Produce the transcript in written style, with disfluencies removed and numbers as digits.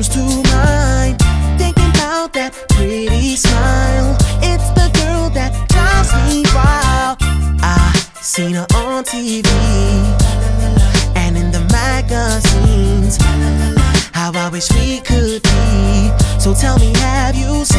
comes to mind. Thinking about that pretty smile. It's the girl that drives me wild. I seen her on TV and in the magazines. How I wish we could be. So tell me, have you